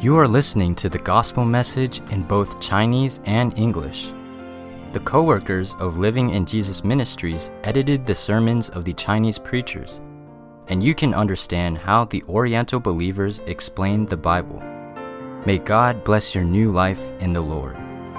You are listening to the gospel message in both Chinese and English. The co-workers of Living in Jesus Ministries edited the sermons of the Chinese preachers, and you can understand how the Oriental believers explained the Bible. May God bless your new life in the Lord.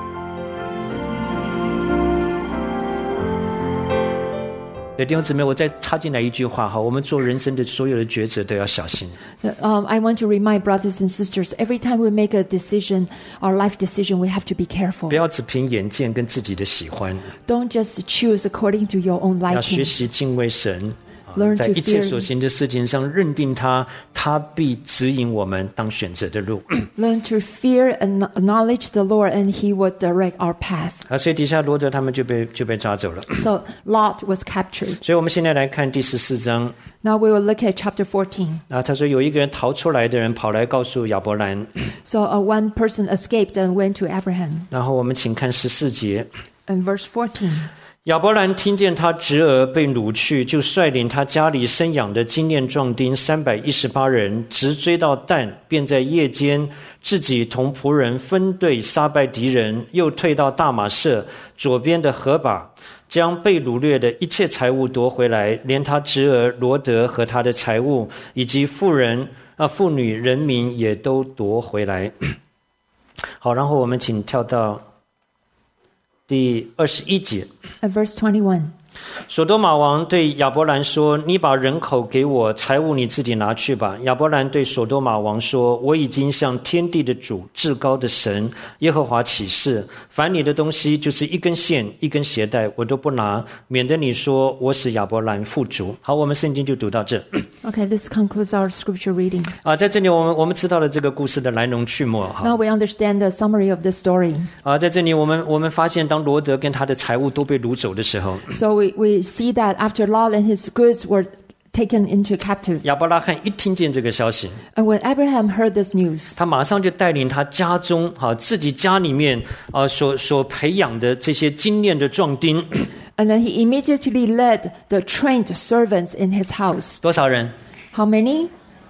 弟兄姊妹，我再插进来一句话哈，我们做人生的所有的抉择都要小心。 I want to remind brothers and sisters, every time we make a decision, our life decision, we have to be careful. 不要只凭眼见跟自己的喜欢。 Don't just choose according to your own 要学 liking. 习敬畏神。 Learn 在 to 一切 fear 所行的事情上认定他，他必指引我们当选择的路。 Learn to fear and acknowledge the Lord, and He will direct our path. 所以底下罗德他们就被抓走了。 So Lot was captured. 所以我们现在来看第14章。 Now we will look at chapter 14. 他说有一个人逃出来的人跑来告诉亚伯兰。 So one person escaped and went to Abraham. 然后我们请看14节。 And verse 14. 亚伯兰听见他侄儿被掳去，就率领他家里生养的精练壮丁318人，直追到但，便在夜间自己同仆人分队杀败敌人，又退到大马色左边的河把，将被掳掠的一切财物夺回来，连他侄儿罗德和他的财物，以及妇女人民也都夺回来。好，然后我们请跳到第21节。 Verse 21. 所多玛王对亚伯兰说：你把人口给我，财物你自己拿去吧。亚伯兰对所多玛王说：我已经向天地的主，至高的神耶和华起誓，凡你的东西，就是一根线一根鞋带，我都不拿，免得你说我使亚伯兰富足。好，我们圣经就读到这。 Okay, this concludes our scripture reading. 在这里我们知道了这个故事的来龙去脉。 Now we understand the summary of the story. 在这里我们发现，当罗德跟他的财物都被掳走的时候， So we see that after Lot and his goods were taken into captive. 亚伯拉罕一听见这个消息， And when Abraham heard this news, 他马上就带领他家中自己家里面所培养的这些精练的壮丁。 and then he immediately led the trained servants in his house. 多少人？ How many?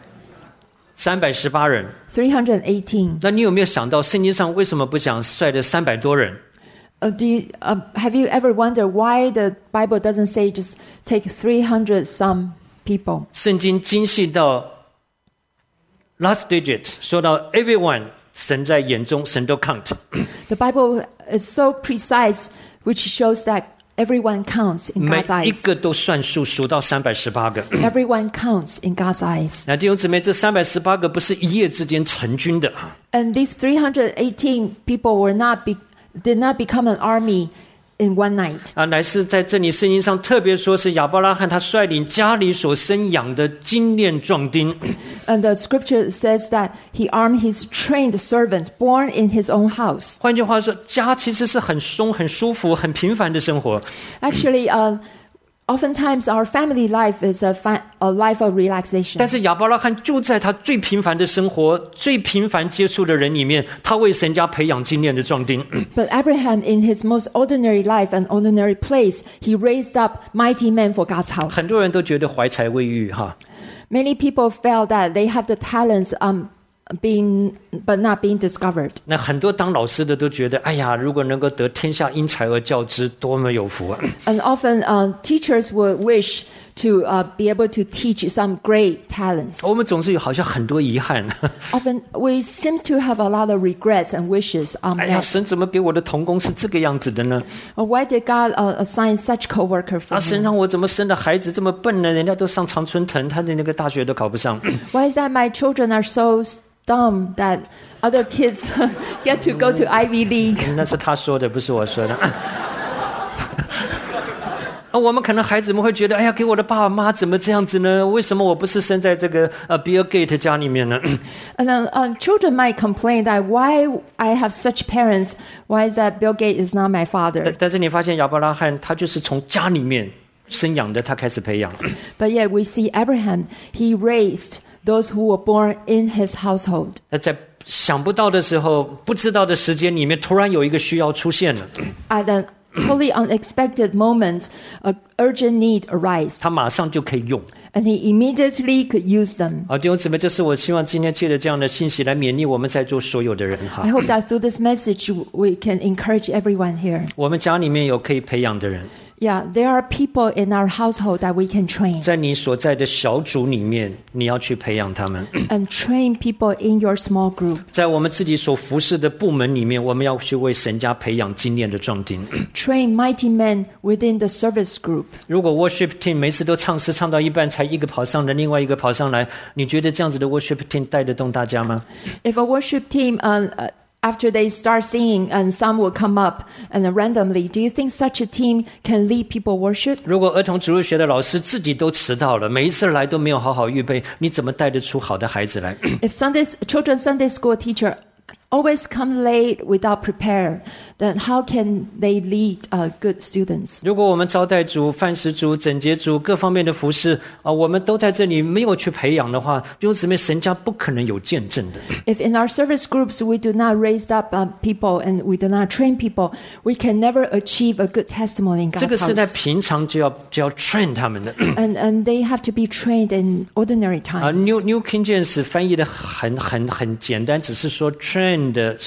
318人。 318. 那你有没有想到，圣经上为什么不讲率的300多人？ Have you ever wondered why the Bible doesn't say just take 300 some people? 圣经精细到 last digit， 说到 everyone， 神在眼中，神都 count。 The Bible is so precise, which shows that everyone counts in 每 God's 一 eyes. 个都算数，数到318个。 Everyone counts in God's eyes. 那弟兄姊妹，这318个不是一夜之间成军的。 And these 318 people did not become an army in one night. 乃是在这里圣经上特别说是亚伯拉罕他率领家里所生养的精练壮丁。 And the scripture says that he armed his trained servants born in his own house. 换句话说，家其实是很松、很舒服、很平凡的生活。 Actually, oftentimes our family life is a life of relaxation. 但是亚伯拉罕就在他最平凡的生活、最平凡接触的人里面，他为神家培养精练的壮丁。 But Abraham, in his most ordinary life and ordinary place, he raised up mighty men for God's house. 很多人都觉得怀才未育哈。 Many people felt that they have the talents but not being discovered. 那很多当老师的都觉得，哎呀，如果能够得天下英才而教之，多么有福啊！ And often teachers would wish to be able to teach some great talents. 我们总是有好像很多遗憾。 Often we seem to have a lot of regrets and wishes 哎呀， unmet. 神怎么给我的同工是这个样子的呢？ Why did God assign such co-worker for 神 me? 让我怎么生的孩子这么笨呢？人家都上常春藤，他的那个大学都考不上。 Why is that my children are so dumb that other kids get to go to Ivy League? 那是他说的，不是我说的。我们可能孩子们会觉得，哎呀，给我的爸爸妈妈怎么这样子呢？为什么我不是生在这个Bill Gates 家里面呢？ And then children might complain that why I have such parents? Why is that Bill Gates is not my father? 但是你发现亚伯拉罕他就是从家里面生养的，他开始培养。 But yet we see Abraham, he raised those who were born in his household. 那在想不到的时候，不知道的时间里面，突然有一个需要出现了。 At an totally unexpected moment, an urgent need arose. 他马上就可以用。 and he immediately could use them. 好，弟兄姊妹，这是我希望今天借着这样的信息来勉励我们在座所有的人哈 I。hope that through this message we can encourage everyone here. 我们家里面有可以培养的人， Yeah, there are people in our household that we can train 在你所在的小组里面，你要去培养他们； and train people in your small group. 在我们自己所服侍的部门里面，我们要去为神家培养精炼的壮丁。 Train mighty men within the service group. 如果 worship team 每次都唱诗唱到一半，才一个跑上来，另外一个跑上来，你觉得这样子的 worship team 带得动大家吗？ If a worship team, after they start singing and some will come up and randomly, do you think such a team can lead people worship? 如果儿童主日学的老师自己都迟到了，每一次来都没有好好预备，你怎么带得出好的孩子来？ If children's Sunday school teacher always come late without prepare, then how can they lead good students? 如果我们招待组、饭食组、整洁组各方面的服侍我们都在这里没有去培养的话，弟兄姊妹，神家不可能有见证的。 If in our service groups we do not raise up people and we do not train people, we can never achieve a good testimony in 这个 God's 是在 house. 平常就要 train 他们的。 And they have to be trained in ordinary 啊 times. New King James 翻译的很简单，只是说 trained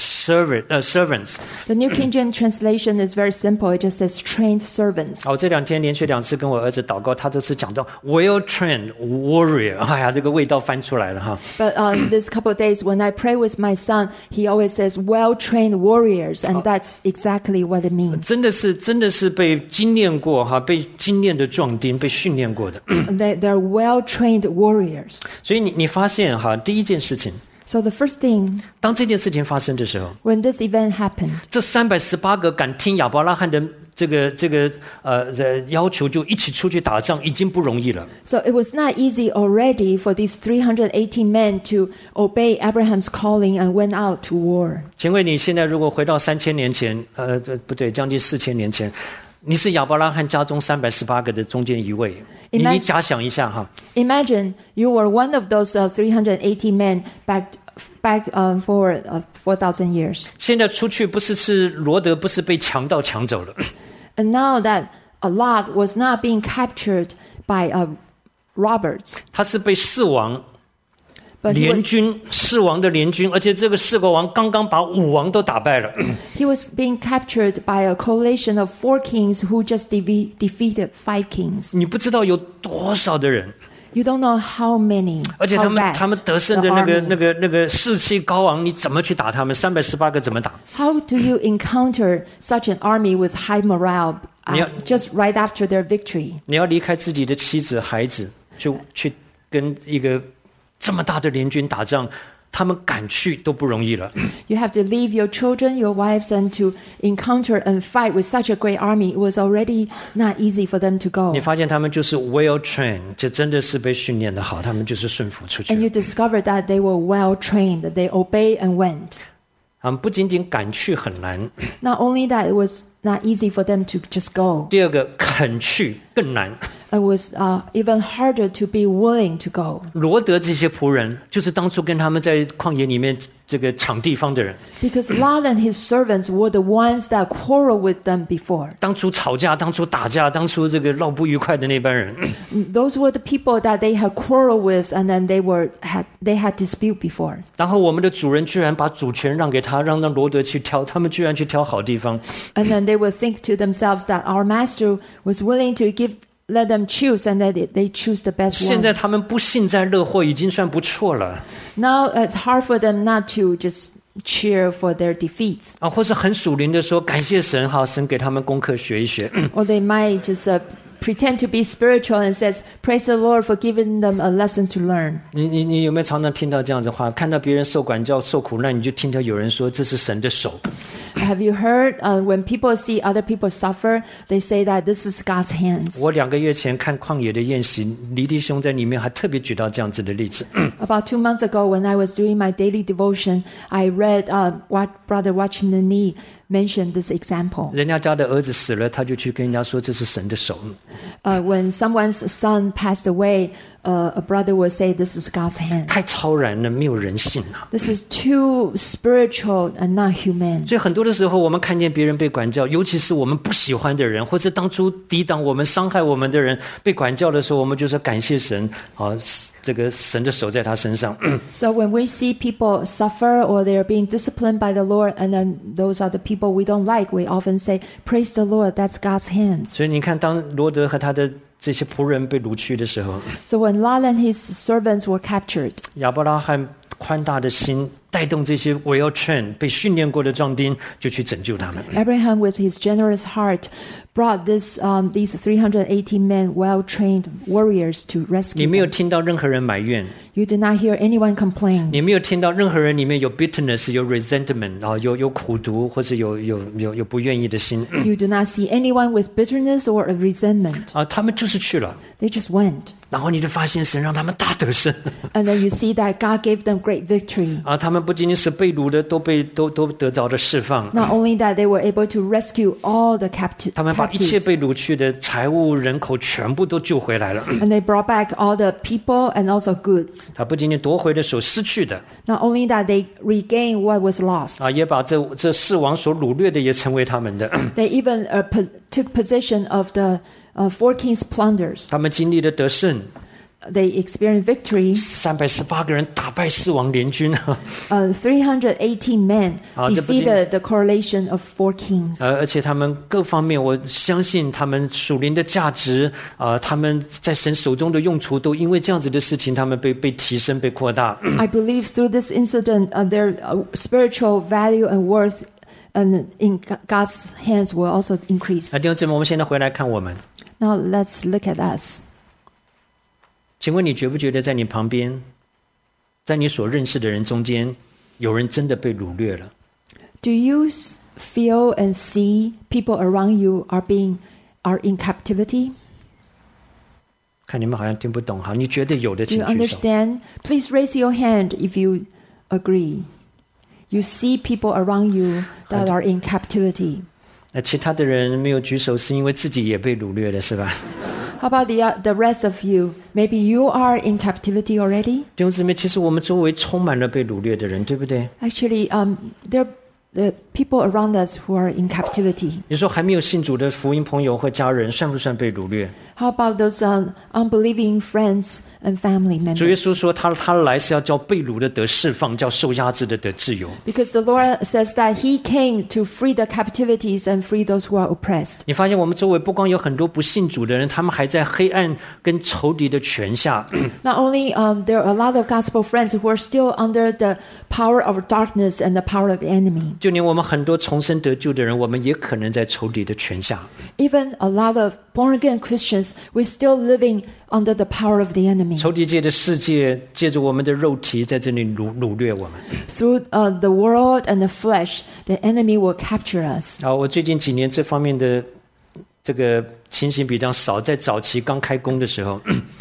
servants。 The New King James translation is very simple. It just says trained servants. 我这2天连续2次跟我儿子祷告，他都是讲到 well trained warrior。哎呀，这个味道翻出来了哈。 But this couple of days, when I pray with my son, he always says well-trained warriors, and that's exactly what it means. 真的是被精炼过哈，被精炼的壮丁，被训练过的。 They're well-trained warriors. 所以你发现哈，第一件事情， So the first thing, 当这件事情发生的时候， when this event happened, 这318个敢听亚伯拉罕的的要求就一起出去打仗，已经不容易了。 so it was not easy already for these 318 men to obey Abraham's calling and went out to war. 请问你现在如果回到3000年前，不对，将近4000年前，你是亚伯拉罕家中318个的中间一位，你假想一下哈。 Imagine you were one of those 380 men back for 4,000 years. 现在出去不是罗德，不是被强盗抢走了， And now that Lot was not being captured by robbers, 他是被4王 but 联军4王的联军，而且这个4个王刚刚把5王都打败了。 he was being captured by a coalition of 4 kings who just defeated 5 kings. 你不知道有多少的人， You don't know how many, 而且 how 他们 vast 得胜的 the armies. 那个士气高昂，你怎么去打他们？318个怎么打？ How do you encounter such an army with high morale just right after their victory? 你要离开自己的妻子孩子，就去跟一个这么大的联军打仗，他们敢去都不容易了。 You have to leave your children, your wives, and to encounter and fight with such a great army. It was already not easy for them to go. 你发现他们就是 well trained， 这真的是被训练的好，他们就是顺服出 And 去。 you discovered that they were well trained, that they obeyed and went. 他们不仅仅敢去很难， Not only that, it was not easy for them to just go. 第二个肯去更难。 It was even harder to be willing to go. 罗德这些仆人，就是当初跟他们在旷野里面这个抢地方的人， Because Lot and his servants were the ones that quarreled with them before. 当初吵架、当初打架、当初这个闹不愉快的那班人。 Those were the people that they had quarreled with, and then they had dispute before. 然后我们的主人居然把主权让给他，让罗德去挑，他们居然去挑好地方。 And then they would think to themselves that our master was willing to let them choose, and that they choose the best 现在 one. 他们不幸灾乐祸，已经算不错了 Now it's hard for them not to just cheer for their defeats. 啊，或是很属灵的说感谢神，好，神给他们功课学一学。 Or they might just pretend to be spiritual and says, praise the Lord for giving them a lesson to learn. 你有没有常常听到这样子的话？看到别人受管教、受苦难，你就听到有人说这是神的手。 Have you heard when people see other people suffer, they say that this is God's hands? 我2个月前看旷野的宴席，黎弟兄在里面还特别举到这样子的例子。 About 2 months ago, when I was doing my daily devotion, I read what Brother Watchman Nee mentioned this example. 人家家的儿子死了，他就去跟人家说这是神的手。 When someone's son passed away, a brother will say, "This is God's hand." 太超然了，没有人性啊。 This is too spiritual and not human. 所以很多的时候，我们看见别人被管教，尤其是我们不喜欢的人，或者当初抵挡我们、伤害我们的人被管教的时候，我们就说感谢神啊，这个神的手在他身上。 So when we see people suffer or they're being disciplined by the Lord, and then those are the people we don't like, we often say, "Praise the Lord, that's God's hands." 所以你看，当罗德和他的这些仆人被掳去的时候， So when Lot and his servants were captured, 亚伯拉罕宽大的心带动这些 well trained 被训练过的壮丁，就去拯救他们。 Abraham, with his generous heart, brought these 380 men, well-trained warriors, to 你 rescue 没有 them. 听到任何人埋怨， You did not hear anyone complain. 你没有听到任何人里面有 bitterness 有 resentment 啊，有苦毒，或是有不愿意的心 You do not see anyone with bitterness or a resentment. 啊，他们就是去了。 They just went. 然后你就发现神让他们大得胜 And then you see that God gave them great victory. 啊，他们不仅仅是被掳的都得到了释放， Not only that, they were able to rescue all the 他们把一切 captives. 被掳去的财物、人口全部都救回来了。 And they brought back all the people and also goods. 他不仅仅夺回了所失去的 Not only that, they regained what was lost. 啊，也把这世王所掳掠的也成为他们的。 They even took possession of the four kings' plunders. 他们经历了得胜， They experienced victory. 318个人打败四王联军 318 men 啊，这不仅- defeated the coalition of four kings. 而且他们各方面，我相信他们属灵的价值啊，他们在神手中的用处，都因为这样子的事情，他们被提升、被扩大。 I believe through this incident, their spiritual value and worth and in God's hands will also increase. 那弟兄姊妹，我们现在回来看我们， Now let's look at us. 请问你觉不觉得在你旁边，在你所认识的人中间，有人真的被掳掠了？ Do you feel and see people around you are in captivity? 看你们好像听不懂，好，你觉得有的 Do 请 you 举手。 understand? Please raise your hand if you agree. You see people around you that are in captivity. 那其他的人没有举手，是因为自己也被掳掠了，是吧？ How about the rest of you? Maybe you are in captivity already? 弟兄姊妹，其实我们周围充满了被掳掠的人，对不对？ Actually, there are the people around us who are in captivity. 你说还没有信主的福音朋友或家人，算不算被掳掠？ How about those unbelieving friends and family 主耶 members? 稣说他来是要叫被掳的得释放，叫受压制的得自由。 Because the Lord says that He came to free the captivities and free those who are oppressed. 你发现我们周围不光有很多不信主的人，他们还在黑暗跟仇敌的权下。 Not only there are a lot of gospel friends who are still under the power of darkness and the power of the enemy. 就连我们很多重生得救的人，我们也可能在仇敌的权下。 Even a lot of born-again Christians, we're still living under the power of the enemy. 仇敌界的世界借着我们的肉体在这里掳掠我们。 Through the world and the flesh, the enemy will capture us. 啊，我最近几年这方面的这个情形比较少，在早期刚开工的时候，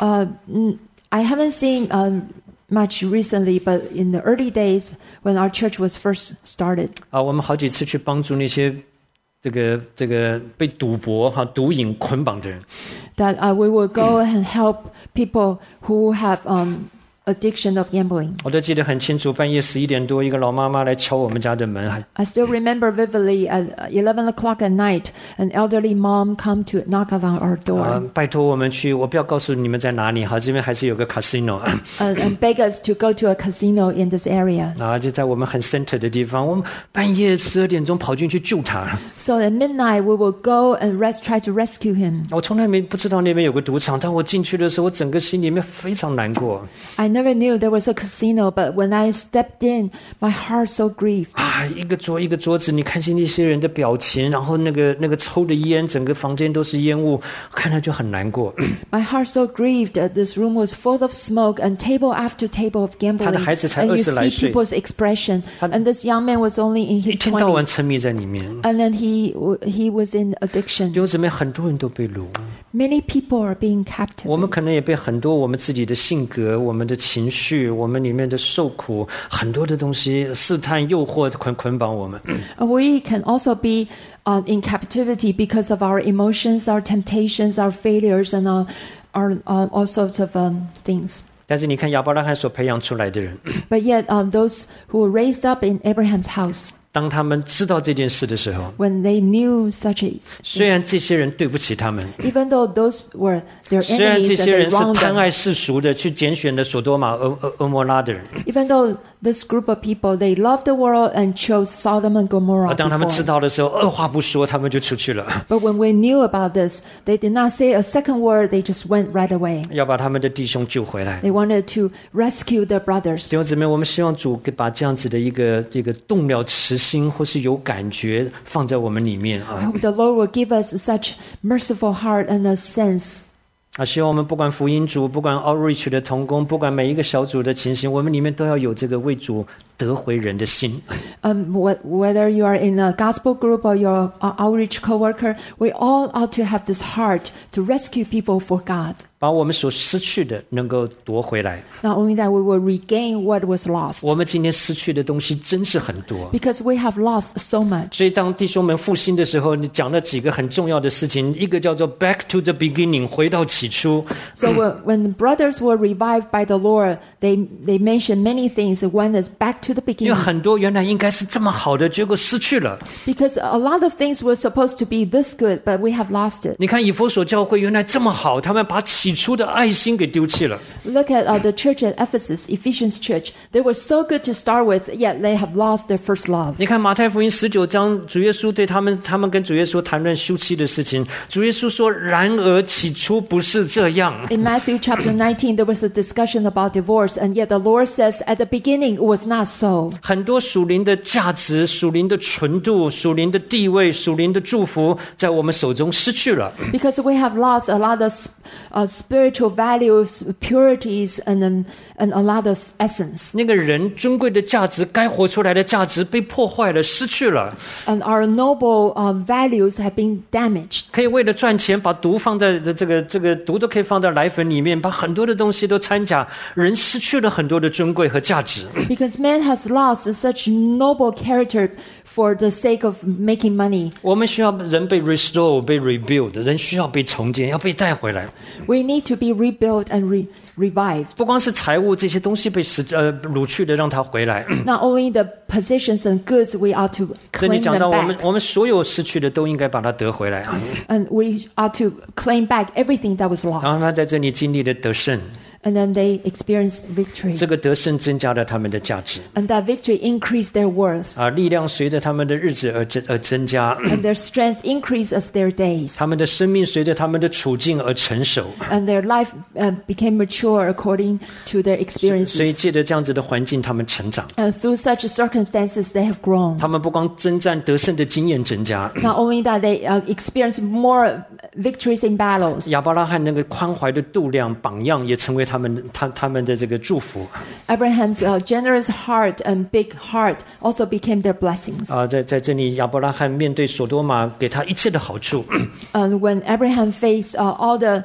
I haven't seen much recently, but in the early days when our church was first started, 啊，我们好几次去帮助那些这个被赌博毒瘾捆绑的人。 that we will go and help people who have addiction of gambling. 我都记得很清楚，半夜11点多，一个老妈妈来敲我们家的门， I still remember vividly at 11 o'clock at night, an elderly mom come to knock on our 啊 door 拜托我们去，我不要告诉你们在哪里，好，这边还是有个 casino， and beg us to go to a casino in this area. 啊，就在我们很 center 的地方，我们半夜12点钟跑进去救他。 So at midnight, we will go and try to rescue him. 我从来不知道那边有个赌场，但我进去的时候，我整个心里面非常难过。 I never knew there was a casino, but when I stepped in, my heart so grieved. 啊，一个桌子，你看见那些人的表情，然后那个抽的烟，整个房间都是烟雾，看了就很难过。 My heart so grieved that this room was full of smoke and table after table of 他 gambling. 的孩子才 And you 20来 see 岁， people's expression. And this young man was only in 一 his 天到晚 20s. 沉迷在里面。 And then he was in 弟 addiction. 兄姊妹，很多人都被掳， Many people are being 我们 captive. 可能也被很多我们自己的性格、我们的情绪、我们里面的受苦，很多的东西试探、诱惑捆绑我们。 And we can also be in captivity because of our emotions, our temptations, our failures, and or all sorts of things. 但是你看亚伯拉罕所培养出来的人， But yet, those who were raised up in Abraham's house, 当他们知道这件事的时候， when they knew such a, 虽然这些人对不起他们， even though those were their 虽然这 enemies and 些 they 人是 wronged 贪 them, 爱世俗的，去拣选了所多玛、俄摩拉的人， even though this group of people, they loved the world and chose Sodom and Gomorrah 当他们知 before. 道的时候，二话不说，他们就出去了， But when we knew about this, they did not say a second word, they just went right away. 要把他们的弟兄救回来。 They wanted to rescue their brothers. 弟兄姊妹，我们希望主把这样子的一个动了慈心或是有感觉放在我们里面 I hope the Lord will give us such merciful heart and a sense. 希望我们不管福音组，不管 outreach 的同工，不管每一个小组的情形，我们里面都要有这个为主得回人的心。 Whether you are in a gospel group or you're an outreach co-worker, we all ought to have this heart to rescue people for God. 把我们所失去的能够夺回来。 Not only that, we will regain what was lost. 我们今天失去的东西真是很多， Because we have lost so much. 所以当弟兄们复兴的时候，你讲了几个很重要的事情，一个叫做 back to the beginning， 回到起初。 So when brothers were revived by the Lord, they mentioned many things. One is back to the 因为 beginning. 很多原来应该是这么好的，结果失去了。 Because a lot of things were supposed to be this good, but we have lost it. 你看以弗所教会原来这么好，他们把起初的爱心给丢弃了。 Look at the church at Ephesus, Ephesians church. They were so good to start with, yet they have lost their first love. 你看马太福音19章，主耶稣对他们跟主耶稣谈论休妻的事情，主耶稣说：“然而起初不是这样。” In Matthew chapter 19, there was a discussion about divorce, and yet the Lord says at the beginning it was not so. 很多属灵的价值、属灵的纯度、属灵的地位、属灵的祝福，在我们手中失去了。 Because we have lost a lot of spiritual values, purities, and a lot of essence. 那个人尊贵的价值、该活出来的价值被破坏了，失去了。 And our noble values have been damaged. 可以为了赚钱，把毒放在这个毒都可以放在奶粉里面，把很多的东西都掺假，人失去了很多的尊贵和价值。 Because man has lost such noble character for the sake of making money. 我们需要人被 restore、被 rebuild， 人需要被重建，要被带回来。 We need to be rebuilt and revived. 不光是财物这些东西被掳去的，让它回来。 Not only the possessions and goods, we ought to 这里 claim 讲 them 到 back. 我们所有失去的都应该把它得回来。 And we ought to claim back everything that was 然后 lost. 他在这里经历了得胜， And then they experienced victory. 这个得胜增加了他们的价值 And that victory increased their worth. 力量随着他们的日子而增加， And their strength increased as their days. 他们的生命随着他们的处境而成熟。 And their life became mature according to their 所以 experiences. 借着这样子的环境，他们成长。 And through such circumstances, they have grown. 他们不光征战得胜的经验增加， Not only that, they experienced more victories in battles. 亚伯拉罕那个宽怀的度量榜样，也成为他们的这个祝福。 Abraham's generous heart and big heart also became their blessings. 在这里，亚伯拉罕面对所多玛给他一切的好处， And when Abraham faced all the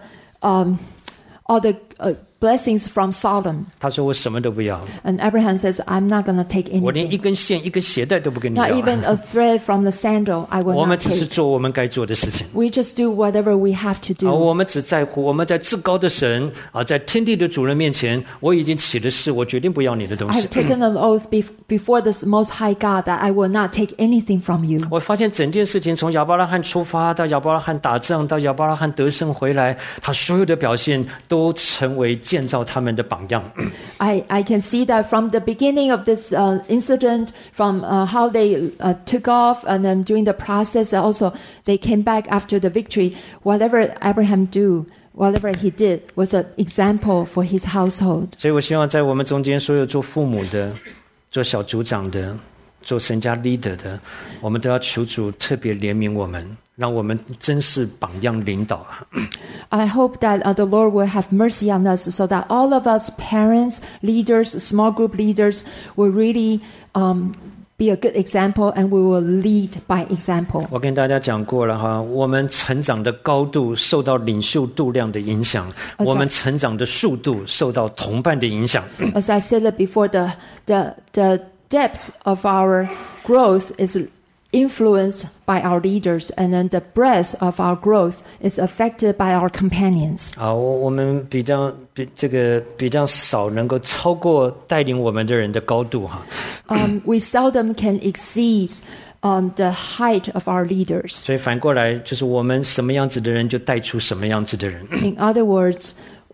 blessings from Sodom, 他说：“我什么都不要， and Abraham says, I'm not going to take 我连一 anything. 根线、一根鞋带都不跟你要 Not。even a thread from the sandal I will 我们 not 只是 take. 做我们该做的事情。” We just do whatever we have to do. 我们只在乎我们在至高的神在天地的主人面前，我已经起了誓，我决定不要你的东 I 西 have。taken an oath before this Most High God that I will not take anything from you. 我发现整件事情从亚伯拉罕出发，到亚伯拉罕打仗，到亚伯拉罕得胜回来，他所有的表现都成为建造他们的榜样。 I can see that from the beginning of this incident, from how they took off, and then during the process, also they came back after the victory. Whatever Abraham whatever he did was an example for his household. 所以我希望在我们中间，所有做父母的、做小组长的、做神家 leader 的，我们都要求主特别怜悯我们，让我们真是榜样领导。 I hope that the Lord will have mercy on us so that all of us, parents, leaders, small group leaders, will really be a good example and we will lead by example. 我跟大家讲过了哈，我们成长的高度受到领袖度量的影响，我们成长的速度受到同伴的影响。 As I said it before, the depth of our growth is influenced by our leaders, and then the breadth of our growth is affected by our companions. 好，我们比较少能够超过带领我们的人的高度哈。 We seldom can exceed the height of our leaders. 所以反过来就是我们什么样子的人就带出什么样子的人。 In other words,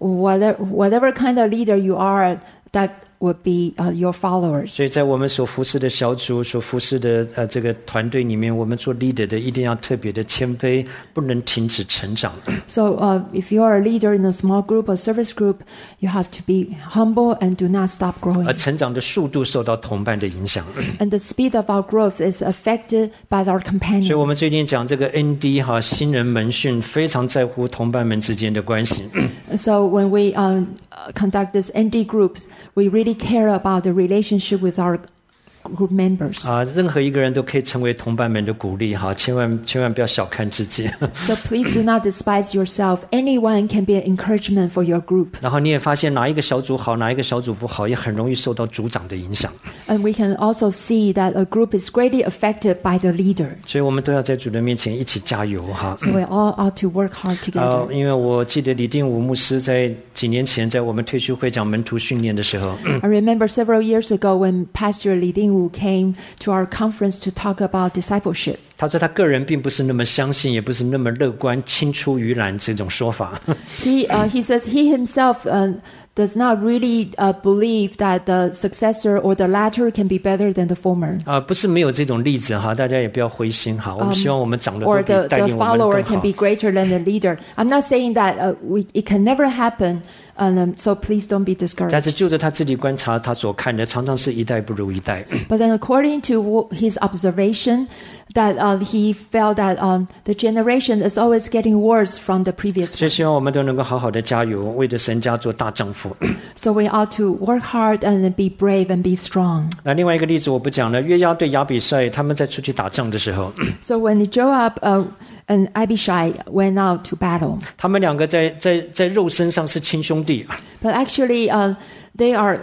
whatever kind of leader you are, that would be your followers. 所以在我们所服侍的小组、所服侍的这个团队里面，我们做 leader 的一定要特别的谦卑，不能停止成长。 So if you are a leader in a small group or service group, you have to be humble and do not stop growing. 而成长的速度受到同伴的影响。 And the speed of our growth is affected by our 所以我 companions. 们最近讲这个 ND 哈新人门训，非常在乎同伴们之间的关系。 So when we conduct this ND groups, we really care about the relationship with our group members. 任何一个人都可以成为同伴们的鼓励哈，千万不要小看自己。 So please do not despise yourself. Anyone can be an encouragement for your group. 然后你也发现哪一个小组好，哪一个小组不好，也很容易受到组长的影响。 And we can also see that a group is greatly affected by the leader. 所以我们都要在主的面前一起加油哈。 So we all ought to work hard together. 因为我记得李定武牧师在几年前在我们退休会讲门徒训练的时候， I remember several years ago when Pastor Li Dingwu came to our conference to talk about discipleship. 他说他个人并不是那么相信，也不是那么乐观，青出于蓝这种说法。 He says he himself does not really believe that the successor or the latter can be better than the former. 不是没有这种例子哈，大家也不要灰心哈。我们希望我们长得都 Or 比 the 带领我们 follower 更 can 好。 be greater than the leader. I'm not saying that it can never happen, so please don't be 但是 discouraged. 就着他自己观察，他所看的常常是一代不如一代。 But then according to his observation, that he felt that the generation is always getting worse from the previous 所以 one. 希望我们都能够好好的加油，为着神家做大丈夫。 So we ought to work hard and be brave and be strong. 那另外一个例子我不讲了，约押对亚比赛，他们在出去打仗的时候， So when Joab and Abishai went out to battle, 他们两个在肉身上是亲兄弟， but actually they are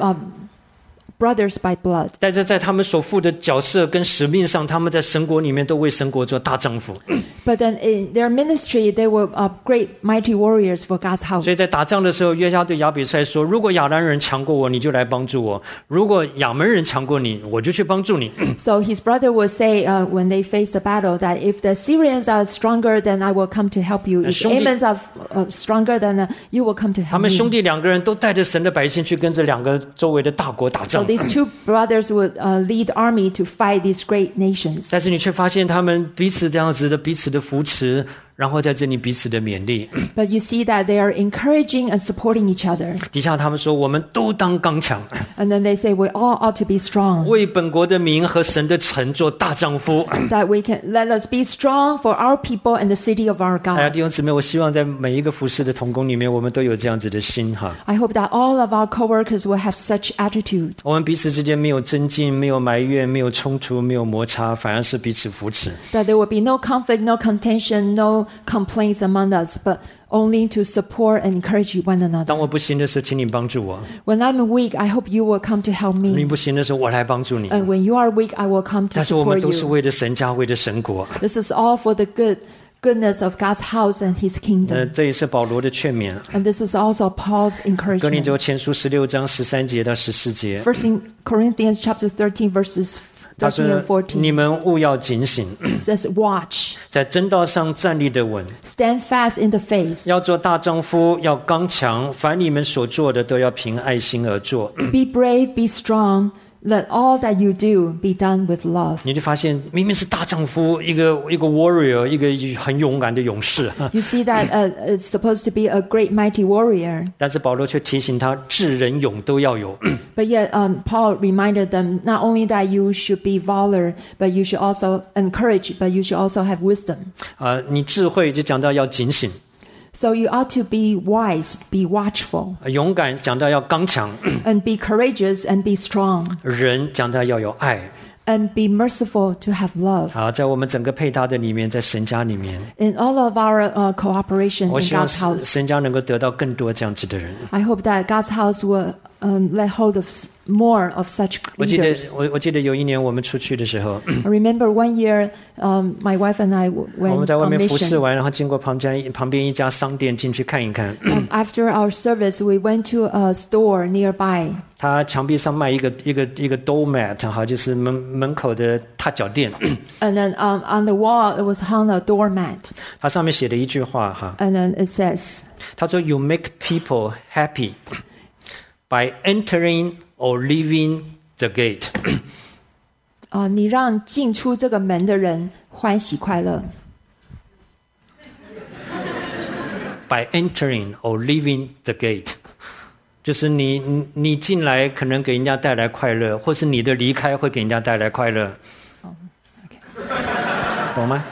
brothers by blood. 但是在他们所负的角色跟使命上，他们在神国里面都为神国做大丈夫。 But then in their ministry, they were great mighty warriors for God's house. 所以在打仗的时候，约押对亚比赛说：“如果亚兰人强过我，你就来帮助我；如果亚门人强过你，我就去帮助你。” So his brother would say when they face the battle that if the Syrians are stronger, then I will come to help you. If 兄弟- Ammons are stronger, then you will come to 他 help 们 me. 兄弟两个人都带着神的百姓去跟着两个周围的大国打 So 仗， these two brothers would lead army to fight these great nations. 但是你却发现他们彼此这样子的彼此的扶持，然后在这里彼此的勉励。 But you see that they are encouraging and supporting each other. 底下他们说：“我们都当刚强， And then they say we all ought to be strong. 为本国的名和神的城做大丈夫。” That we can let us be strong for our people and the city of our 哎呀， God. 弟兄姊妹，我希望在每一个服侍的同工里面，我们都有这样子的心哈。 I hope that all of our co-workers will have such attitude. 我们彼此之间没有增进，没有埋怨，没有冲突，没有摩擦，反而是彼此扶持。 That there will be no conflict, no contention, no complaints among us, but only to support and encourage one 当 another. 我不行的时候，请你帮助我； When I'm weak, I hope you will come to help 你 me. 不行的时候，我来帮助你。 And when you are weak, I will come to 但是我们 support 都是 you. 为着神家，为着神国。 This is all for the goodness of God's house and His kingdom. 这也是保罗的劝勉。 And this is also Paul's 哥林 encouragement. 多前书16章13节到14节， First in Corinthians chapter 13 verses 他 13 and 说：“你 14 们务要警醒， says, Watch, 在真道上站立得稳， stand fast in the faith, 要做大丈夫，要刚强。凡你们所做的，都要凭爱心而做。” be brave, be strong, let all that you do be done with love. 你就发现，明明是大丈夫，一个 warrior， 一个很勇敢的勇士， You see that it's supposed to be a great mighty warrior, 但是保罗却提醒他，智人勇都要有。 but yet Paul reminded them not only that you should be valor, but you should also encourage, but you should also have wisdom. 你智慧就讲到要警醒， So you ought to be wise, be watchful, 勇敢讲到要刚强， and be courageous and be strong, 人讲到要有爱。 and be merciful to have love. 在我们整个配搭的里面，在神家里面， In all of our cooperation 我 in 希望 God's house, 神家能够得到更多这样子的人。 I hope that God's house will let hold of more of such 我记得 leaders. 我记得有一年我们出去的时候， I remember one year, my wife and I 我 went 们在外 on 面服侍 mission. 完，然后经过旁边一家商店进去看一看， After our service, we went to a store nearby. 它墙壁上卖一个 doormat 哈，就是门口的踏脚垫， And then on the wall, it was hung a doormat. 它上面写了一句话哈， And then it says, 他说 You make people happy by entering or leaving the gate. 你让进出这个门的人欢喜快乐。 By entering or leaving the gate. 就是你进来可能给人家带来快乐，或是你的离开会给人家带来快乐。懂吗？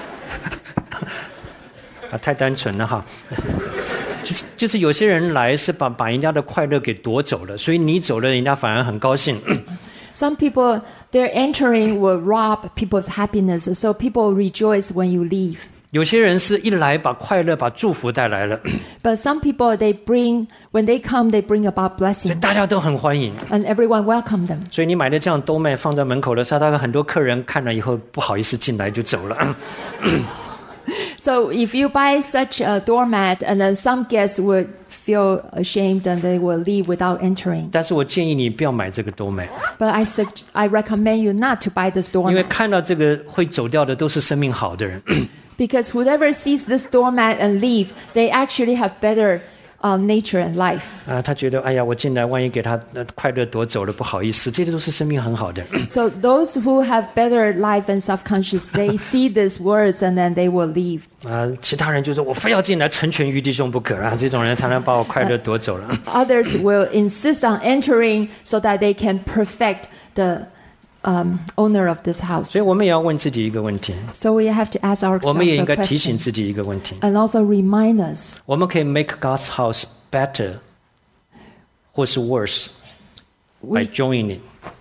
太单纯了哈。就是有些人来是把人家的快乐给夺走了，所以你走了，人家反而很高兴。 Some people, their entering will rob people's happiness, so people rejoice when you leave. 有些人是一来把快乐、把祝福带来了， But some people, when they come, they bring about 所以 blessings, 大家都很欢迎。 and everyone welcome them. 所以你买的这样兜麦放在门口的时候，大概很多客人看了以后不好意思进来就走了。 So if you buy such a doormat, and then some guests would feel ashamed and they will leave without entering. 但是我建议你不要买这个兜麦， But I recommend you not to buy this 因为 doormat, 看到这个会走掉的都是生命好的人。 because whoever sees this doormat and leave, they actually have better nature and life. 他觉得哎呀，我进来万一给他快乐夺走了，不好意思，这些都是生命很好的。 So those who have better life and self-conscious, they see these words and then they will leave. 其他人就说我非要进来成全于弟兄不可啊，这种人才能把我快乐夺走了。 Others will insist on entering so that they can perfect the owner of this house. 所以我们也要问自己一个问题， So we have to ask 我 ourselves 们也 a 应该提 question 醒自己一个问题： and also remind us, 我们可以 make God's house better， 或是 worse by we, joining。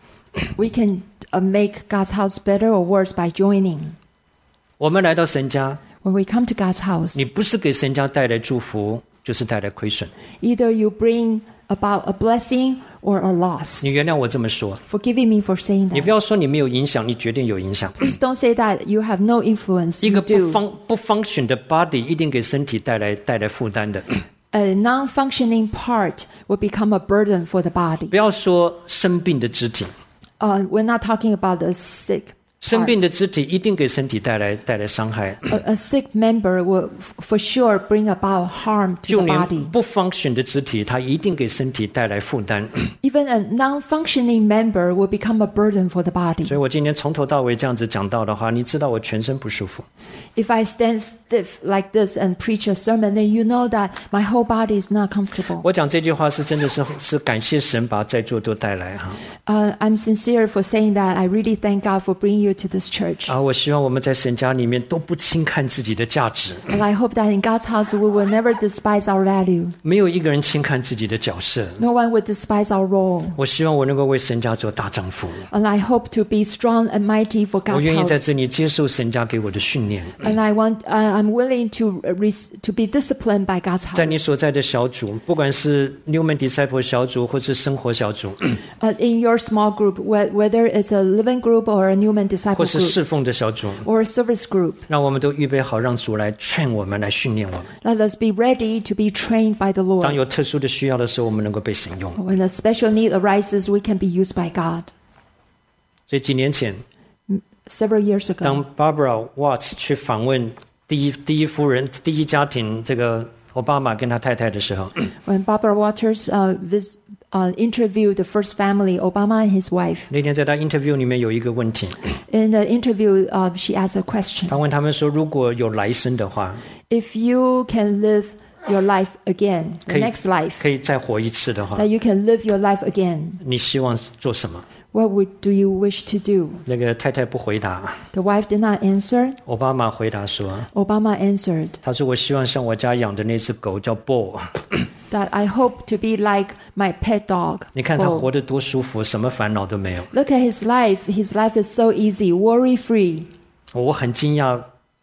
we can make God's house better or worse by joining. 我们来到神家， When we come to God's house, 你不是给神家带来祝福，就是带来亏损。 either you bring about a blessing or a loss. 你原谅我这么说， Forgive me for saying 你 that. 不要说你没有影响，你绝对有影响。 Please don't say that you have no influence. 一 You 个 do. 不 function 的 body 一定给身体带来负担的。 A non-functioning part will become a burden for the body. 不要说生病的肢体， We're not talking about a sick 生 part. 病的肢体一定给身体带来伤害。 A sick member will for sure bring about harm to 就 the 连 body. 不 function 的肢体，它一定给身体带来负担。 Even a non-functioning member will become a burden for the body. 所以我今天从头到尾这样子讲到的话，你知道我全身不舒服。 If I stand stiff like this and preach a sermon, then you know that my whole body is not comfortable. 我讲这句话是真的是感谢神把在座都带来哈。 I'm sincere for saying that. I really thank God for bringing you to this church. 我希望我们在神家里面都不轻看自己的价值， And I hope that in God's house we will never despise our value. 没有一个人轻看自己的角色。 No one would despise our role. 我希望我能够为神家做大丈夫， And I hope to be strong and mighty for 我 God's 愿意在 house. 这里接受神家给我的训练。 And I'm willing to be disciplined by God's 在你 house. 所在的小组，不管是 Newman Disciple 小组或是生活小组， In your small group, whether it's a living group or a Newman 或 disciple 是 group 侍奉的小组， or a service group, 让我们都预备好，让主来劝我们，来训练我们。 let us be ready to be trained by the 当 Lord. 有特殊的需要的时候，我们能够被神用。 When a special need arises, we can be used by God. 所以几年前， Several years ago, 当 Barbara Watts 去访问第一夫人、第一家庭这个奥巴马跟他太太的时候， when Barbara Waters interviewed the first family, Obama and his wife, 那天在他 interview 里面有一个问题， in the interview, she asked a question. 他问他们说，如果有来生的话， If you can live your life again, 可 the 以 next life, 可以再活一次的话， that you can live your life again, 你希望做什么？ what do you wish to do? 那个太太不回答， The wife did not answer. 奥巴马回答说， Obama answered 他说我希望像我家养的那只狗叫 Bo， that I hope to be like my pet dog. 你看他 Bo. 活得多舒服，什么烦恼都没有。 Look at his life. His life is so easy, worry-free. 我很惊讶，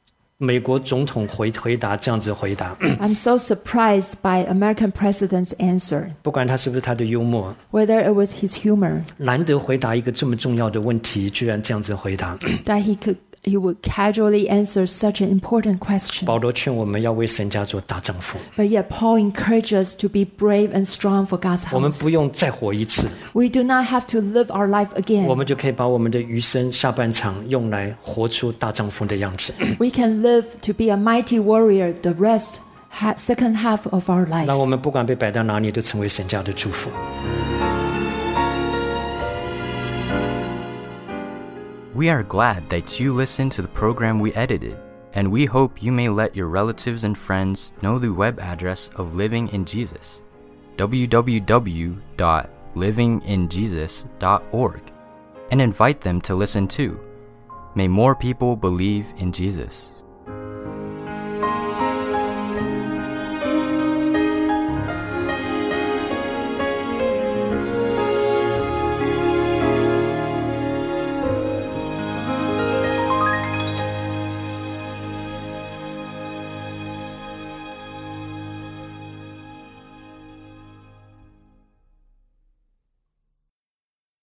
美国总统回答这样子回答， I'm so surprised by American president's answer, 不管他是不是他的幽默， whether it was his humor, 难得回答一个这么重要的问题，居然这样子回答。 that he would casually answer such an important question. 保罗劝我们要为神家做大丈夫， But yet Paul encourages us to be brave and strong for God's 我们 house. 不用再活一次， We do not have to live our life 我 again. 们就可以把我们的余生下半场用来活出大丈夫的样子。 We can live to be a mighty warrior the rest, second half of our 让我 life. 们不管被摆到哪里，都成为神家的祝福。 We are glad that you listened to the program we edited, and we hope you may let your relatives and friends know the web address of Living in Jesus, www.livinginjesus.org, and invite them to listen too. May more people believe in Jesus.